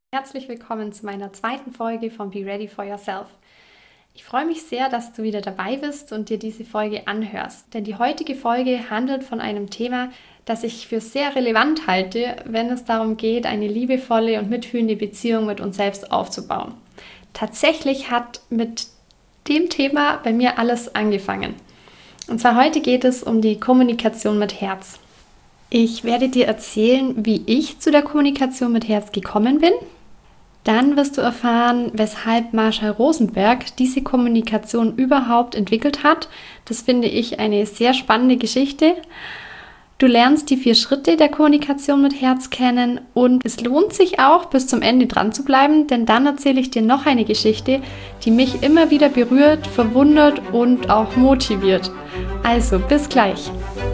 Herzlich willkommen zu meiner zweiten Folge von Be Ready for Yourself. Ich freue mich sehr, dass du wieder dabei bist und dir diese Folge anhörst, denn die heutige Folge handelt von einem Thema, das ich für sehr relevant halte, wenn es darum geht, eine liebevolle und mitfühlende Beziehung mit uns selbst aufzubauen. Tatsächlich hat mit dem Thema bei mir alles angefangen. Und zwar heute geht es um die Kommunikation mit Herz. Ich werde dir erzählen, wie ich zu der Kommunikation mit Herz gekommen bin. Dann wirst du erfahren, weshalb Marshall Rosenberg diese Kommunikation überhaupt entwickelt hat. Das finde ich eine sehr spannende Geschichte. Du lernst die 4 Schritte der Kommunikation mit Herz kennen und es lohnt sich auch, bis zum Ende dran zu bleiben, denn dann erzähle ich dir noch eine Geschichte, die mich immer wieder berührt, verwundert und auch motiviert. Also, bis gleich!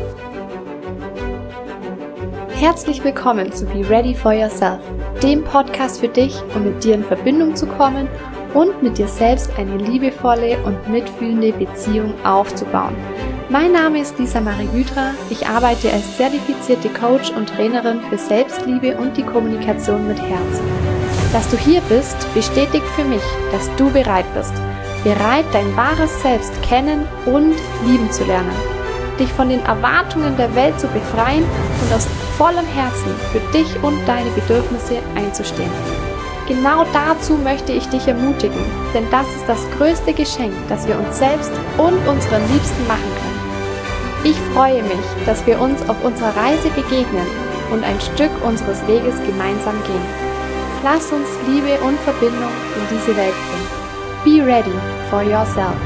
Herzlich willkommen zu Be Ready for Yourself, dem Podcast für dich, um mit dir in Verbindung zu kommen und mit dir selbst eine liebevolle und mitfühlende Beziehung aufzubauen. Mein Name ist Lisa Marie Gütra, ich arbeite als zertifizierte Coach und Trainerin für Selbstliebe und die Kommunikation mit Herz. Dass du hier bist, bestätigt für mich, dass du bereit bist, dein wahres Selbst kennen und lieben zu lernen. Dich von den Erwartungen der Welt zu befreien und aus vollem Herzen für dich und deine Bedürfnisse einzustehen. Genau dazu möchte ich dich ermutigen, denn das ist das größte Geschenk, das wir uns selbst und unseren Liebsten machen können. Ich freue mich, dass wir uns auf unserer Reise begegnen und ein Stück unseres Weges gemeinsam gehen. Lass uns Liebe und Verbindung in diese Welt bringen. Be ready for yourself.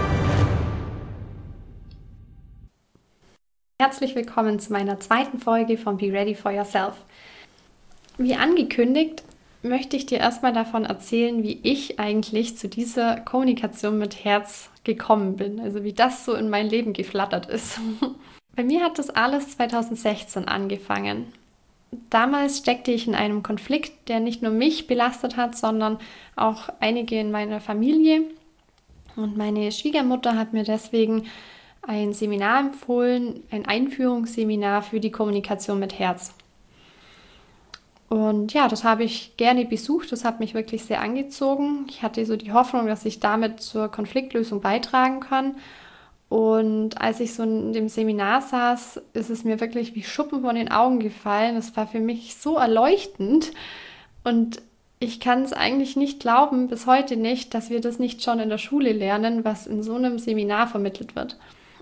Herzlich willkommen zu meiner zweiten Folge von Be Ready for Yourself. Wie angekündigt, möchte ich dir erstmal davon erzählen, wie ich eigentlich zu dieser Kommunikation mit Herz gekommen bin, also wie das so in mein Leben geflattert ist. Bei mir hat das alles 2016 angefangen. Damals steckte ich in einem Konflikt, der nicht nur mich belastet hat, sondern auch einige in meiner Familie. Und meine Schwiegermutter hat mir deswegen ein Seminar empfohlen, ein Einführungsseminar für die Kommunikation mit Herz. Und ja, das habe ich gerne besucht, das hat mich wirklich sehr angezogen. Ich hatte so die Hoffnung, dass ich damit zur Konfliktlösung beitragen kann. Und als ich so in dem Seminar saß, ist es mir wirklich wie Schuppen von den Augen gefallen. Es war für mich so erleuchtend und ich kann es eigentlich nicht glauben, bis heute nicht, dass wir das nicht schon in der Schule lernen, was in so einem Seminar vermittelt wird.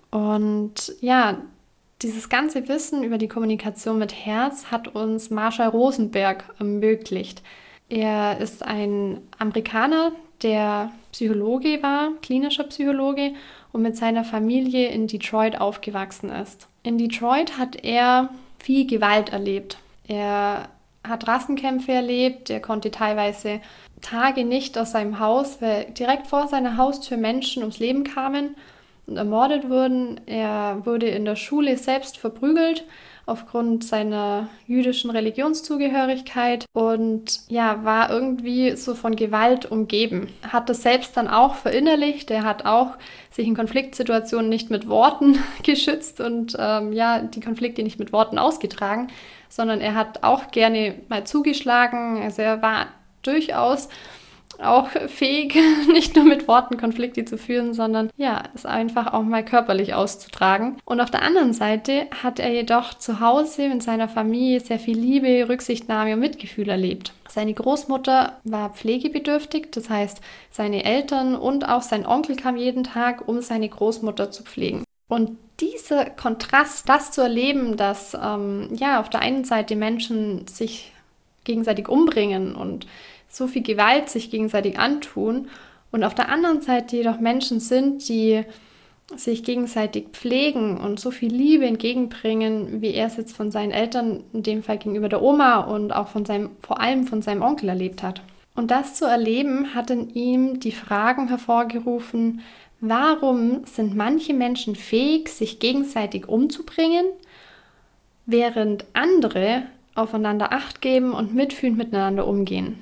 Und ja, dieses ganze Wissen über die Kommunikation mit Herz hat uns Marshall Rosenberg ermöglicht. Er ist ein Amerikaner, der Psychologe war, klinischer Psychologe und mit seiner Familie in Detroit aufgewachsen ist. In Detroit hat er viel Gewalt erlebt. Er hat Rassenkämpfe erlebt, er konnte teilweise Tage nicht aus seinem Haus, weil direkt vor seiner Haustür Menschen ums Leben kamen und ermordet wurden. Er wurde in der Schule selbst verprügelt aufgrund seiner jüdischen Religionszugehörigkeit und ja, war irgendwie so von Gewalt umgeben. Hat das selbst dann auch verinnerlicht. Er hat auch sich in Konfliktsituationen nicht mit Worten geschützt und die Konflikte nicht mit Worten ausgetragen, sondern er hat auch gerne mal zugeschlagen. Also er war durchaus auch fähig, nicht nur mit Worten Konflikte zu führen, sondern ja, es einfach auch mal körperlich auszutragen. Und auf der anderen Seite hat er jedoch zu Hause mit seiner Familie sehr viel Liebe, Rücksichtnahme und Mitgefühl erlebt. Seine Großmutter war pflegebedürftig, das heißt, seine Eltern und auch sein Onkel kamen jeden Tag, um seine Großmutter zu pflegen. Und dieser Kontrast, das zu erleben, dass auf der einen Seite Menschen sich gegenseitig umbringen und so viel Gewalt sich gegenseitig antun und auf der anderen Seite jedoch Menschen sind, die sich gegenseitig pflegen und so viel Liebe entgegenbringen, wie er es jetzt von seinen Eltern, in dem Fall gegenüber der Oma und auch vor allem von seinem Onkel erlebt hat. Und das zu erleben, hat in ihm die Fragen hervorgerufen, warum sind manche Menschen fähig, sich gegenseitig umzubringen, während andere aufeinander Acht geben und mitfühlend miteinander umgehen.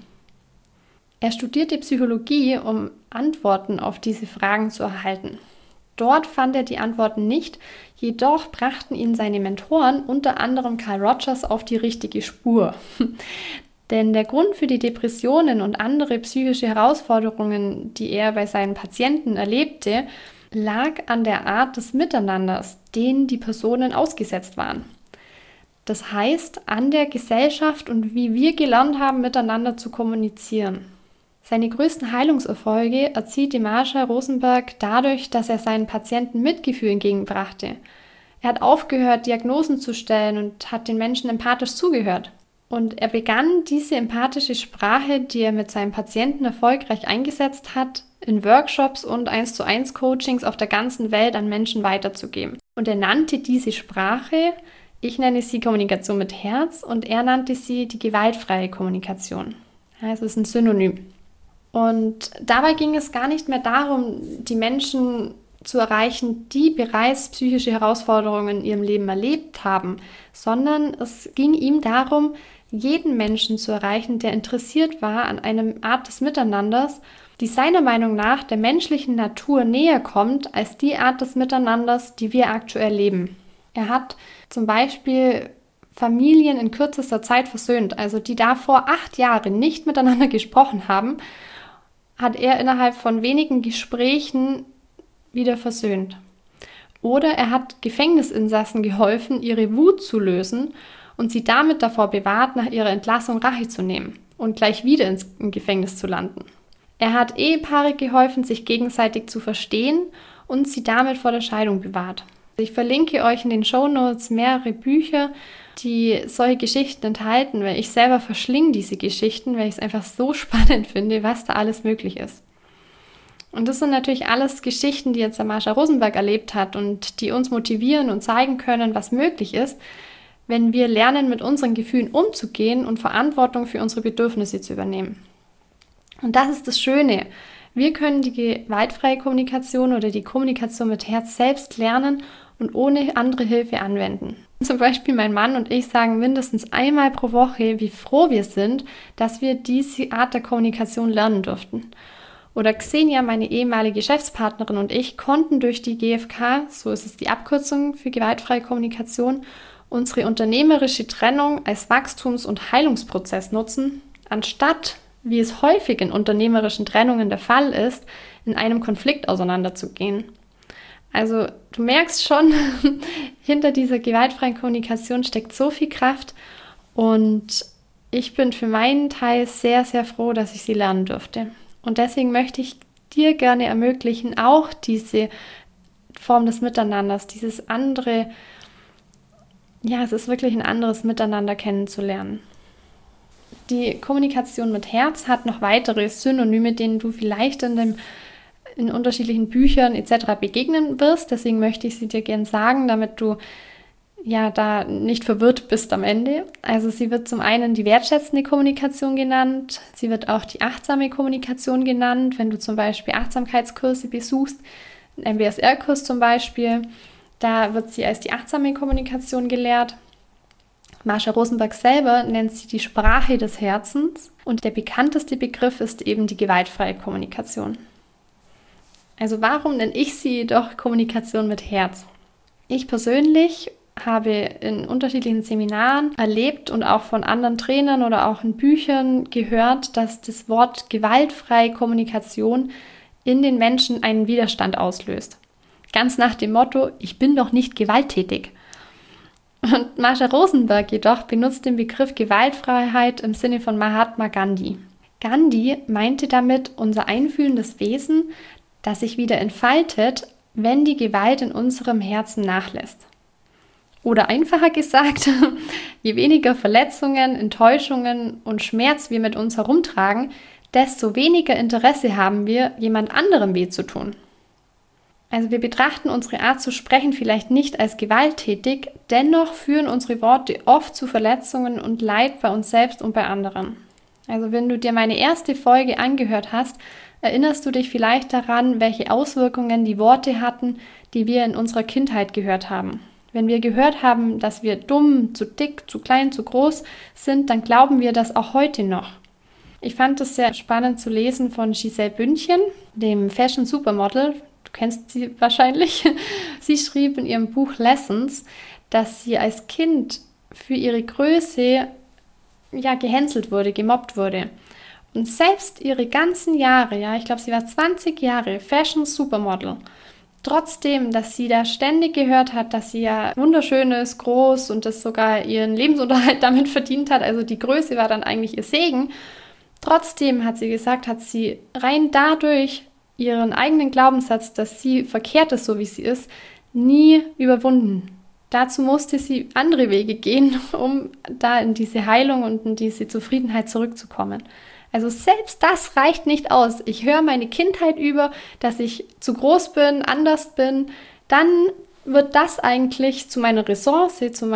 Er studierte Psychologie, um Antworten auf diese Fragen zu erhalten. Dort fand er die Antworten nicht, jedoch brachten ihn seine Mentoren, unter anderem Carl Rogers, auf die richtige Spur. Denn der Grund für die Depressionen und andere psychische Herausforderungen, die er bei seinen Patienten erlebte, lag an der Art des Miteinanders, denen die Personen ausgesetzt waren. Das heißt, an der Gesellschaft und wie wir gelernt haben, miteinander zu kommunizieren. Seine größten Heilungserfolge erzielte Marshall Rosenberg dadurch, dass er seinen Patienten Mitgefühl entgegenbrachte. Er hat aufgehört, Diagnosen zu stellen und hat den Menschen empathisch zugehört. Und er begann diese empathische Sprache, die er mit seinen Patienten erfolgreich eingesetzt hat, in Workshops und 1:1 Coachings auf der ganzen Welt an Menschen weiterzugeben. Und er nannte diese Sprache, ich nenne sie Kommunikation mit Herz und er nannte sie die gewaltfreie Kommunikation. Also es ist ein Synonym. Und dabei ging es gar nicht mehr darum, die Menschen zu erreichen, die bereits psychische Herausforderungen in ihrem Leben erlebt haben, sondern es ging ihm darum, jeden Menschen zu erreichen, der interessiert war an einer Art des Miteinanders, die seiner Meinung nach der menschlichen Natur näher kommt als die Art des Miteinanders, die wir aktuell leben. Er hat zum Beispiel Familien in kürzester Zeit versöhnt, also die davor 8 Jahre nicht miteinander gesprochen haben, hat er innerhalb von wenigen Gesprächen wieder versöhnt. Oder er hat Gefängnisinsassen geholfen, ihre Wut zu lösen und sie damit davor bewahrt, nach ihrer Entlassung Rache zu nehmen und gleich wieder im Gefängnis zu landen. Er hat Ehepaare geholfen, sich gegenseitig zu verstehen und sie damit vor der Scheidung bewahrt. Ich verlinke euch in den Shownotes mehrere Bücher, die solche Geschichten enthalten, weil ich selber verschlinge diese Geschichten, weil ich es einfach so spannend finde, was da alles möglich ist. Und das sind natürlich alles Geschichten, die jetzt der Marshall Rosenberg erlebt hat und die uns motivieren und zeigen können, was möglich ist, wenn wir lernen, mit unseren Gefühlen umzugehen und Verantwortung für unsere Bedürfnisse zu übernehmen. Und das ist das Schöne. Wir können die gewaltfreie Kommunikation oder die Kommunikation mit Herz selbst lernen und ohne andere Hilfe anwenden. Zum Beispiel mein Mann und ich sagen mindestens einmal pro Woche, wie froh wir sind, dass wir diese Art der Kommunikation lernen durften. Oder Xenia, meine ehemalige Geschäftspartnerin und ich konnten durch die GfK, so ist es die Abkürzung für gewaltfreie Kommunikation, unsere unternehmerische Trennung als Wachstums- und Heilungsprozess nutzen, anstatt, wie es häufig in unternehmerischen Trennungen der Fall ist, in einem Konflikt auseinanderzugehen. Also du merkst schon, hinter dieser gewaltfreien Kommunikation steckt so viel Kraft und ich bin für meinen Teil sehr, sehr froh, dass ich sie lernen durfte. Und deswegen möchte ich dir gerne ermöglichen, auch diese Form des Miteinanders, dieses andere, ja, es ist wirklich ein anderes Miteinander kennenzulernen. Die Kommunikation mit Herz hat noch weitere Synonyme, denen du vielleicht in unterschiedlichen Büchern etc. begegnen wirst. Deswegen möchte ich sie dir gerne sagen, damit du ja da nicht verwirrt bist am Ende. Also sie wird zum einen die wertschätzende Kommunikation genannt, sie wird auch die achtsame Kommunikation genannt, wenn du zum Beispiel Achtsamkeitskurse besuchst, einen MBSR-Kurs zum Beispiel, da wird sie als die achtsame Kommunikation gelehrt. Marshall Rosenberg selber nennt sie die Sprache des Herzens und der bekannteste Begriff ist eben die gewaltfreie Kommunikation. Also warum nenne ich sie doch Kommunikation mit Herz? Ich persönlich habe in unterschiedlichen Seminaren erlebt und auch von anderen Trainern oder auch in Büchern gehört, dass das Wort gewaltfreie Kommunikation in den Menschen einen Widerstand auslöst. Ganz nach dem Motto, ich bin doch nicht gewalttätig. Und Marshall Rosenberg jedoch benutzt den Begriff Gewaltfreiheit im Sinne von Mahatma Gandhi. Gandhi meinte damit unser einfühlendes Wesen, das sich wieder entfaltet, wenn die Gewalt in unserem Herzen nachlässt. Oder einfacher gesagt, je weniger Verletzungen, Enttäuschungen und Schmerz wir mit uns herumtragen, desto weniger Interesse haben wir, jemand anderem weh zu tun. Also wir betrachten unsere Art zu sprechen vielleicht nicht als gewalttätig, dennoch führen unsere Worte oft zu Verletzungen und Leid bei uns selbst und bei anderen. Also wenn du dir meine erste Folge angehört hast, erinnerst du dich vielleicht daran, welche Auswirkungen die Worte hatten, die wir in unserer Kindheit gehört haben. Wenn wir gehört haben, dass wir dumm, zu dick, zu klein, zu groß sind, dann glauben wir das auch heute noch. Ich fand es sehr spannend zu lesen von Giselle Bündchen, dem Fashion Supermodel. Du kennst sie wahrscheinlich. Sie schrieb in ihrem Buch Lessons, dass sie als Kind für ihre Größe gehänselt wurde, gemobbt wurde. Und selbst ihre ganzen Jahre, ich glaube, sie war 20 Jahre Fashion Supermodel, trotzdem, dass sie da ständig gehört hat, dass sie ja wunderschön ist, groß und das sogar ihren Lebensunterhalt damit verdient hat, also die Größe war dann eigentlich ihr Segen, trotzdem hat sie gesagt, hat sie rein dadurch ihren eigenen Glaubenssatz, dass sie verkehrt ist, so wie sie ist, nie überwunden. Dazu musste sie andere Wege gehen, um da in diese Heilung und in diese Zufriedenheit zurückzukommen. Also selbst das reicht nicht aus. Ich höre meine Kindheit über, dass ich zu groß bin, anders bin. Dann wird das eigentlich zu meiner Ressource, zu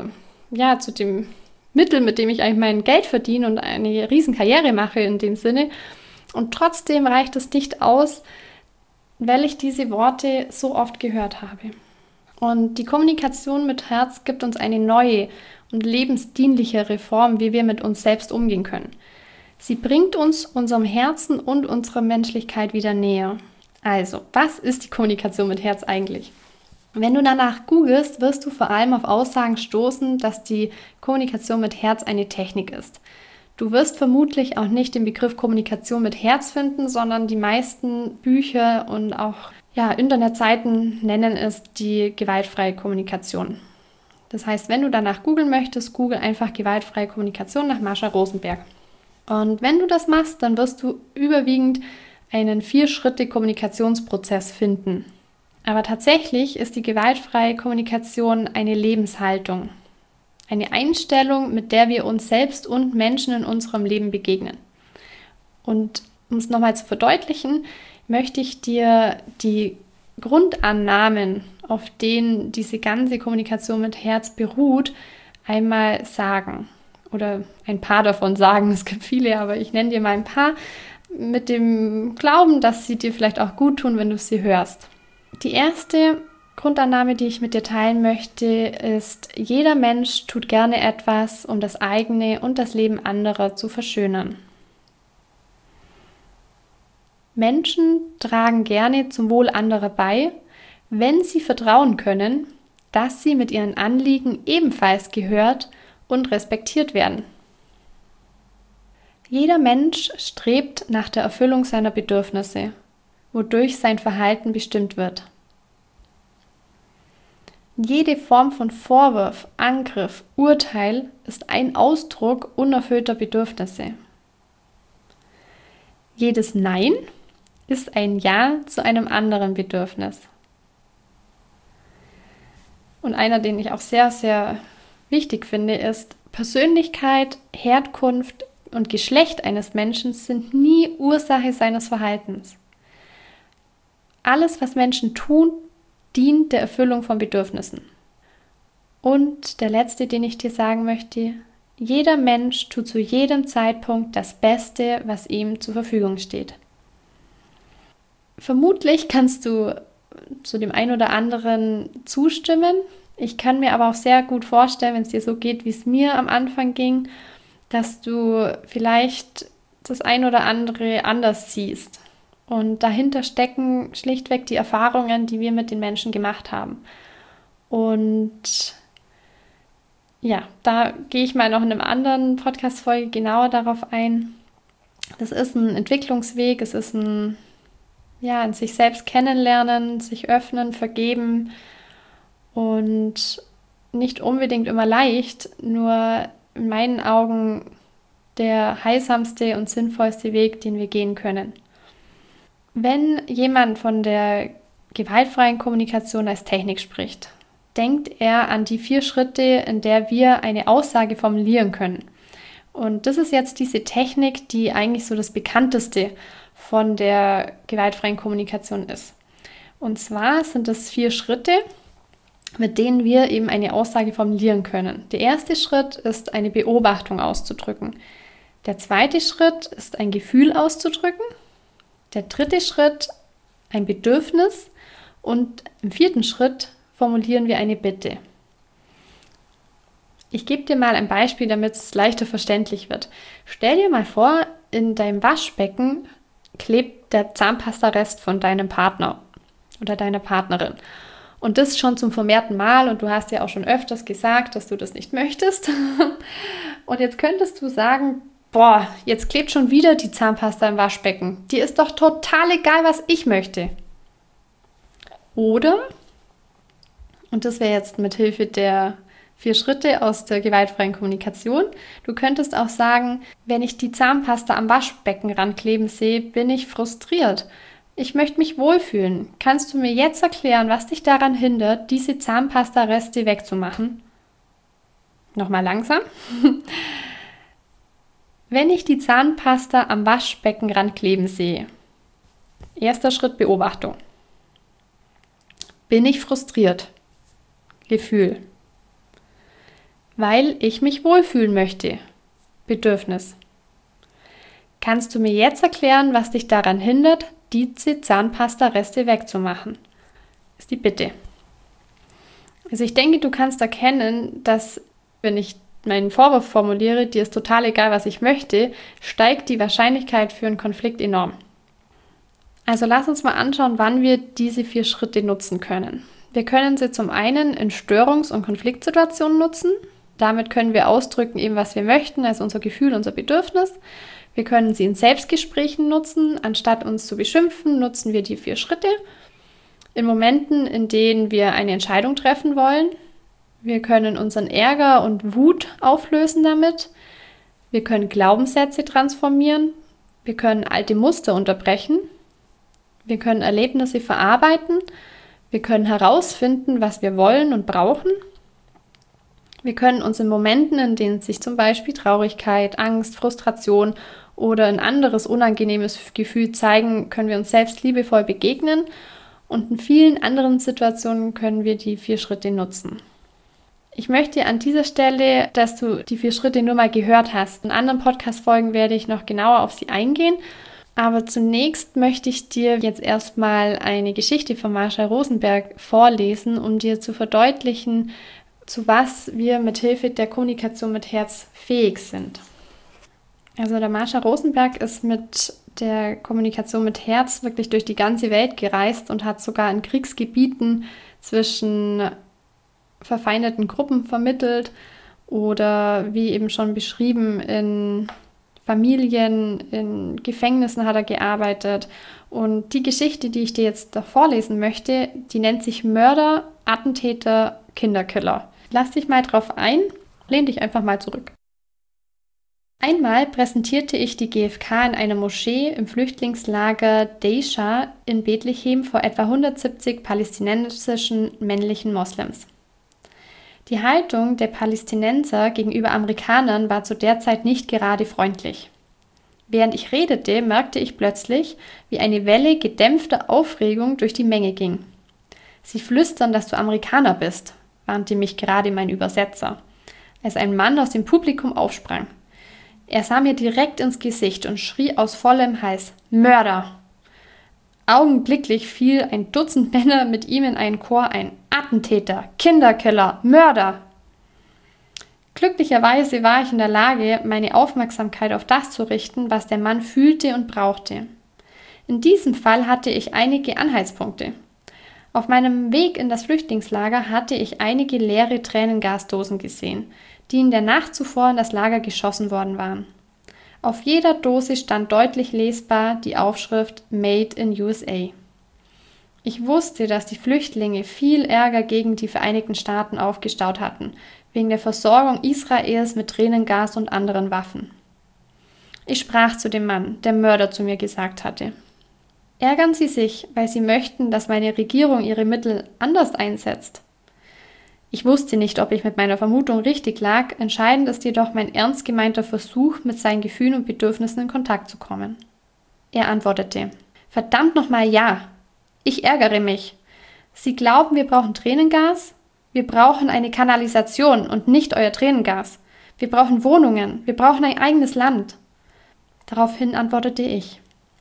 dem Mittel, mit dem ich eigentlich mein Geld verdiene und eine riesen Karriere mache in dem Sinne. Und trotzdem reicht es nicht aus, weil ich diese Worte so oft gehört habe. Und die Kommunikation mit Herz gibt uns eine neue und lebensdienlichere Form, wie wir mit uns selbst umgehen können. Sie bringt uns unserem Herzen und unserer Menschlichkeit wieder näher. Also, was ist die Kommunikation mit Herz eigentlich? Wenn du danach googelst, wirst du vor allem auf Aussagen stoßen, dass die Kommunikation mit Herz eine Technik ist. Du wirst vermutlich auch nicht den Begriff Kommunikation mit Herz finden, sondern die meisten Bücher und auch Internetseiten nennen es die gewaltfreie Kommunikation. Das heißt, wenn du danach googeln möchtest, google einfach gewaltfreie Kommunikation nach Mascha Rosenberg. Und wenn du das machst, dann wirst du überwiegend einen 4-Schritte-Kommunikationsprozess finden. Aber tatsächlich ist die gewaltfreie Kommunikation eine Lebenshaltung. Eine Einstellung, mit der wir uns selbst und Menschen in unserem Leben begegnen. Und um es nochmal zu verdeutlichen, möchte ich dir die Grundannahmen, auf denen diese ganze Kommunikation mit Herz beruht, einmal sagen. Oder ein paar davon sagen. Es gibt viele, aber ich nenne dir mal ein paar mit dem Glauben, dass sie dir vielleicht auch gut tun, wenn du sie hörst. Die erste Grundannahme, die ich mit dir teilen möchte, ist, jeder Mensch tut gerne etwas, um das eigene und das Leben anderer zu verschönern. Menschen tragen gerne zum Wohl anderer bei, wenn sie vertrauen können, dass sie mit ihren Anliegen ebenfalls gehört und respektiert werden. Jeder Mensch strebt nach der Erfüllung seiner Bedürfnisse, wodurch sein Verhalten bestimmt wird. Jede Form von Vorwurf, Angriff, Urteil ist ein Ausdruck unerfüllter Bedürfnisse. Jedes Nein ist ein Ja zu einem anderen Bedürfnis. Und einer, den ich auch sehr, sehr wichtig finde, ist, Persönlichkeit, Herkunft und Geschlecht eines Menschen sind nie Ursache seines Verhaltens. Alles, was Menschen tun, dient der Erfüllung von Bedürfnissen. Und der letzte, den ich dir sagen möchte, jeder Mensch tut zu jedem Zeitpunkt das Beste, was ihm zur Verfügung steht. Vermutlich kannst du zu dem einen oder anderen zustimmen. Ich kann mir aber auch sehr gut vorstellen, wenn es dir so geht, wie es mir am Anfang ging, dass du vielleicht das ein oder andere anders siehst. Und dahinter stecken schlichtweg die Erfahrungen, die wir mit den Menschen gemacht haben. Und ja, da gehe ich mal noch in einer anderen Podcast-Folge genauer darauf ein. Das ist ein Entwicklungsweg, es ist ein sich selbst kennenlernen, sich öffnen, vergeben und nicht unbedingt immer leicht, nur in meinen Augen der heilsamste und sinnvollste Weg, den wir gehen können. Wenn jemand von der gewaltfreien Kommunikation als Technik spricht, denkt er an die 4 Schritte, in der wir eine Aussage formulieren können. Und das ist jetzt diese Technik, die eigentlich so das bekannteste von der gewaltfreien Kommunikation ist. Und zwar sind es 4 Schritte, mit denen wir eben eine Aussage formulieren können. Der erste Schritt ist, eine Beobachtung auszudrücken. Der zweite Schritt ist, ein Gefühl auszudrücken. Der dritte Schritt, ein Bedürfnis. Und im 4. Schritt formulieren wir eine Bitte. Ich gebe dir mal ein Beispiel, damit es leichter verständlich wird. Stell dir mal vor, in deinem Waschbecken klebt der Zahnpastarest von deinem Partner oder deiner Partnerin. Und das schon zum vermehrten Mal und du hast ja auch schon öfters gesagt, dass du das nicht möchtest. Und jetzt könntest du sagen, boah, jetzt klebt schon wieder die Zahnpasta im Waschbecken. Dir ist doch total egal, was ich möchte. Oder, und das wäre jetzt mit Hilfe der 4 Schritte aus der gewaltfreien Kommunikation, du könntest auch sagen, wenn ich die Zahnpasta am Waschbecken rankleben sehe, bin ich frustriert. Ich möchte mich wohlfühlen. Kannst du mir jetzt erklären, was dich daran hindert, diese Zahnpasta-Reste wegzumachen? Nochmal langsam. Wenn ich die Zahnpasta am Waschbecken rankleben sehe. Erster Schritt Beobachtung. Bin ich frustriert? Gefühl. Weil ich mich wohlfühlen möchte. Bedürfnis. Kannst du mir jetzt erklären, was dich daran hindert, diese Zahnpasta-Reste wegzumachen? Ist die Bitte. Also ich denke, du kannst erkennen, dass, wenn ich meinen Vorwurf formuliere, dir ist total egal, was ich möchte, steigt die Wahrscheinlichkeit für einen Konflikt enorm. Also lass uns mal anschauen, wann wir diese 4 Schritte nutzen können. Wir können sie zum einen in Störungs- und Konfliktsituationen nutzen. Damit können wir ausdrücken, eben was wir möchten, also unser Gefühl, unser Bedürfnis. Wir können sie in Selbstgesprächen nutzen. Anstatt uns zu beschimpfen, nutzen wir die 4 Schritte. In Momenten, in denen wir eine Entscheidung treffen wollen. Wir können unseren Ärger und Wut auflösen damit. Wir können Glaubenssätze transformieren. Wir können alte Muster unterbrechen. Wir können Erlebnisse verarbeiten. Wir können herausfinden, was wir wollen und brauchen. Wir können uns in Momenten, in denen sich zum Beispiel Traurigkeit, Angst, Frustration oder ein anderes unangenehmes Gefühl zeigen, können wir uns selbst liebevoll begegnen und in vielen anderen Situationen können wir die 4 Schritte nutzen. Ich möchte an dieser Stelle, dass du die 4 Schritte nur mal gehört hast. In anderen Podcast-Folgen werde ich noch genauer auf sie eingehen. Aber zunächst möchte ich dir jetzt erstmal eine Geschichte von Marsha Rosenberg vorlesen, um dir zu verdeutlichen, zu was wir mit Hilfe der Kommunikation mit Herz fähig sind. Also der Marsha Rosenberg ist mit der Kommunikation mit Herz wirklich durch die ganze Welt gereist und hat sogar in Kriegsgebieten zwischen verfeindeten Gruppen vermittelt oder wie eben schon beschrieben in Familien, in Gefängnissen hat er gearbeitet. Und die Geschichte, die ich dir jetzt da vorlesen möchte, die nennt sich Mörder, Attentäter, Kinderkiller. Lass dich mal drauf ein, lehn dich einfach mal zurück. Einmal präsentierte ich die GfK in einer Moschee im Flüchtlingslager Deisha in Bethlehem vor etwa 170 palästinensischen männlichen Moslems. Die Haltung der Palästinenser gegenüber Amerikanern war zu der Zeit nicht gerade freundlich. Während ich redete, merkte ich plötzlich, wie eine Welle gedämpfter Aufregung durch die Menge ging. Sie flüstern, dass du Amerikaner bist, warnte mich gerade mein Übersetzer, als ein Mann aus dem Publikum aufsprang. Er sah mir direkt ins Gesicht und schrie aus vollem Hals: Mörder! Augenblicklich fiel ein Dutzend Männer mit ihm in einen Chor ein. Attentäter, Kinderkiller, Mörder! Glücklicherweise war ich in der Lage, meine Aufmerksamkeit auf das zu richten, was der Mann fühlte und brauchte. In diesem Fall hatte ich einige Anhaltspunkte. Auf meinem Weg in das Flüchtlingslager hatte ich einige leere Tränengasdosen gesehen, die in der Nacht zuvor in das Lager geschossen worden waren. Auf jeder Dose stand deutlich lesbar die Aufschrift Made in USA. Ich wusste, dass die Flüchtlinge viel Ärger gegen die Vereinigten Staaten aufgestaut hatten, wegen der Versorgung Israels mit Tränengas und anderen Waffen. Ich sprach zu dem Mann, der Mörder zu mir gesagt hatte: Ärgern Sie sich, weil Sie möchten, dass meine Regierung ihre Mittel anders einsetzt? Ich wusste nicht, ob ich mit meiner Vermutung richtig lag, entscheidend ist jedoch mein ernst gemeinter Versuch, mit seinen Gefühlen und Bedürfnissen in Kontakt zu kommen. Er antwortete: Verdammt nochmal ja! Ich ärgere mich. Sie glauben, wir brauchen Tränengas? Wir brauchen eine Kanalisation und nicht euer Tränengas. Wir brauchen Wohnungen. Wir brauchen ein eigenes Land. Daraufhin antwortete ich: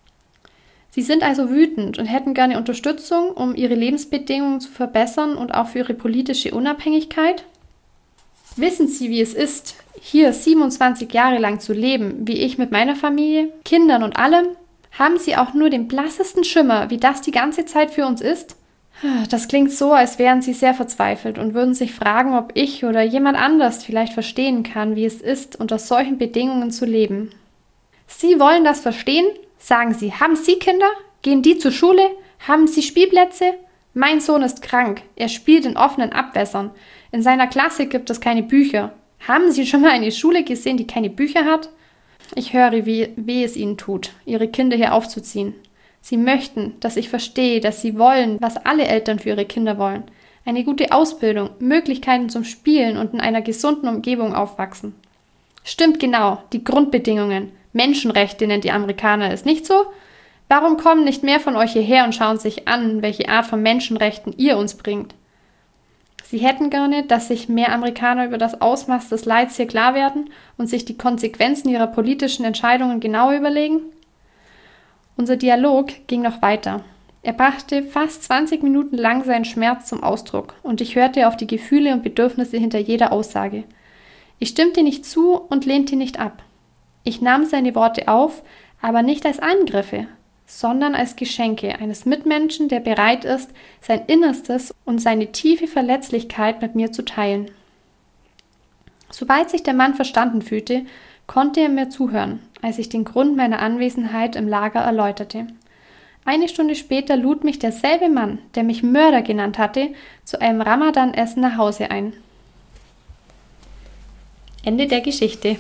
Sie sind also wütend und hätten gerne Unterstützung, um ihre Lebensbedingungen zu verbessern und auch für ihre politische Unabhängigkeit? Wissen Sie, wie es ist, hier 27 Jahre lang zu leben, wie ich mit meiner Familie, Kindern und allem? Haben Sie auch nur den blassesten Schimmer, wie das die ganze Zeit für uns ist? Das klingt so, als wären Sie sehr verzweifelt und würden sich fragen, ob ich oder jemand anders vielleicht verstehen kann, wie es ist, unter solchen Bedingungen zu leben. Sie wollen das verstehen? Sagen Sie, haben Sie Kinder? Gehen die zur Schule? Haben Sie Spielplätze? Mein Sohn ist krank. Er spielt in offenen Abwässern. In seiner Klasse gibt es keine Bücher. Haben Sie schon mal eine Schule gesehen, die keine Bücher hat? Ich höre, wie weh es Ihnen tut, Ihre Kinder hier aufzuziehen. Sie möchten, dass ich verstehe, dass Sie wollen, was alle Eltern für ihre Kinder wollen. Eine gute Ausbildung, Möglichkeiten zum Spielen und in einer gesunden Umgebung aufwachsen. Stimmt genau, die Grundbedingungen. Menschenrechte nennt die Amerikaner es, nicht so? Warum kommen nicht mehr von euch hierher und schauen sich an, welche Art von Menschenrechten ihr uns bringt? Sie hätten gerne, dass sich mehr Amerikaner über das Ausmaß des Leids hier klar werden und sich die Konsequenzen ihrer politischen Entscheidungen genauer überlegen? Unser Dialog ging noch weiter. Er brachte fast 20 Minuten lang seinen Schmerz zum Ausdruck und ich hörte auf die Gefühle und Bedürfnisse hinter jeder Aussage. Ich stimmte nicht zu und lehnte nicht ab. Ich nahm seine Worte auf, aber nicht als Angriffe, sondern als Geschenke eines Mitmenschen, der bereit ist, sein Innerstes und seine tiefe Verletzlichkeit mit mir zu teilen. Sobald sich der Mann verstanden fühlte, konnte er mir zuhören, als ich den Grund meiner Anwesenheit im Lager erläuterte. Eine Stunde später lud mich derselbe Mann, der mich Mörder genannt hatte, zu einem Ramadan-Essen nach Hause ein. Ende der Geschichte.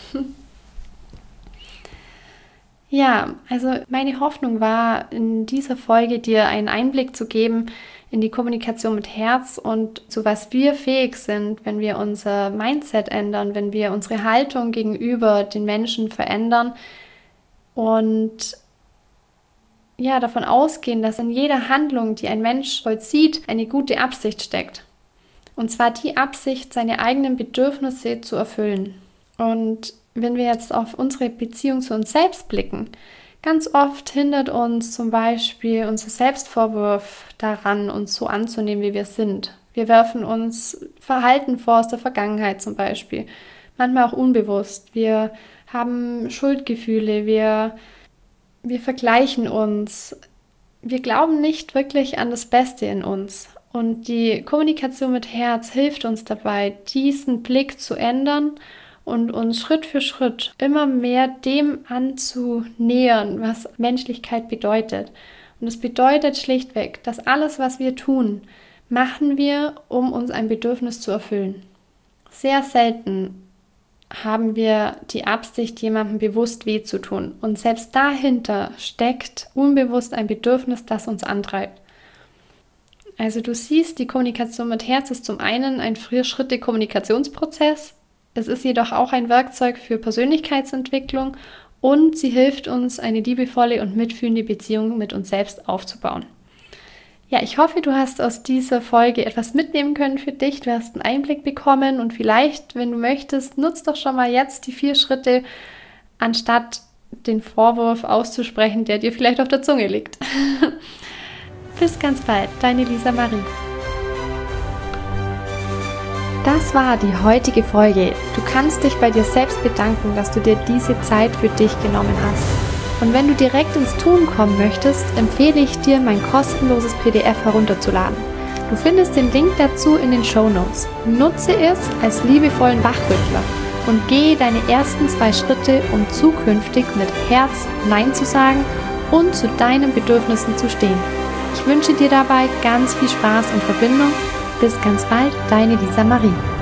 Ja, also meine Hoffnung war, in dieser Folge dir einen Einblick zu geben in die Kommunikation mit Herz und zu was wir fähig sind, wenn wir unser Mindset ändern, wenn wir unsere Haltung gegenüber den Menschen verändern und ja, davon ausgehen, dass in jeder Handlung, die ein Mensch vollzieht, eine gute Absicht steckt. Und zwar die Absicht, seine eigenen Bedürfnisse zu erfüllen. Und wenn wir jetzt auf unsere Beziehung zu uns selbst blicken, ganz oft hindert uns zum Beispiel unser Selbstvorwurf daran, uns so anzunehmen, wie wir sind. Wir werfen uns Verhalten vor aus der Vergangenheit zum Beispiel, manchmal auch unbewusst. Wir haben Schuldgefühle, wir vergleichen uns. Wir glauben nicht wirklich an das Beste in uns. Und die Kommunikation mit Herz hilft uns dabei, diesen Blick zu ändern und uns Schritt für Schritt immer mehr dem anzunähern, was Menschlichkeit bedeutet. Und es bedeutet schlichtweg, dass alles, was wir tun, machen wir, um uns ein Bedürfnis zu erfüllen. Sehr selten haben wir die Absicht, jemandem bewusst weh zu tun. Und selbst dahinter steckt unbewusst ein Bedürfnis, das uns antreibt. Also du siehst, die Kommunikation mit Herz ist zum einen ein 4-Schritte-Kommunikationsprozess. Es ist jedoch auch ein Werkzeug für Persönlichkeitsentwicklung und sie hilft uns, eine liebevolle und mitfühlende Beziehung mit uns selbst aufzubauen. Ja, ich hoffe, du hast aus dieser Folge etwas mitnehmen können für dich. Du hast einen Einblick bekommen und vielleicht, wenn du möchtest, nutz doch schon mal jetzt die 4 Schritte, anstatt den Vorwurf auszusprechen, der dir vielleicht auf der Zunge liegt. Bis ganz bald, deine Lisa Marie. Das war die heutige Folge. Du kannst dich bei dir selbst bedanken, dass du dir diese Zeit für dich genommen hast. Und wenn du direkt ins Tun kommen möchtest, empfehle ich dir, mein kostenloses PDF herunterzuladen. Du findest den Link dazu in den Shownotes. Nutze es als liebevollen Wachrüttler und gehe deine ersten 2 Schritte, um zukünftig mit Herz Nein zu sagen und zu deinen Bedürfnissen zu stehen. Ich wünsche dir dabei ganz viel Spaß und Verbindung. Bis ganz bald, deine Lisa Marie.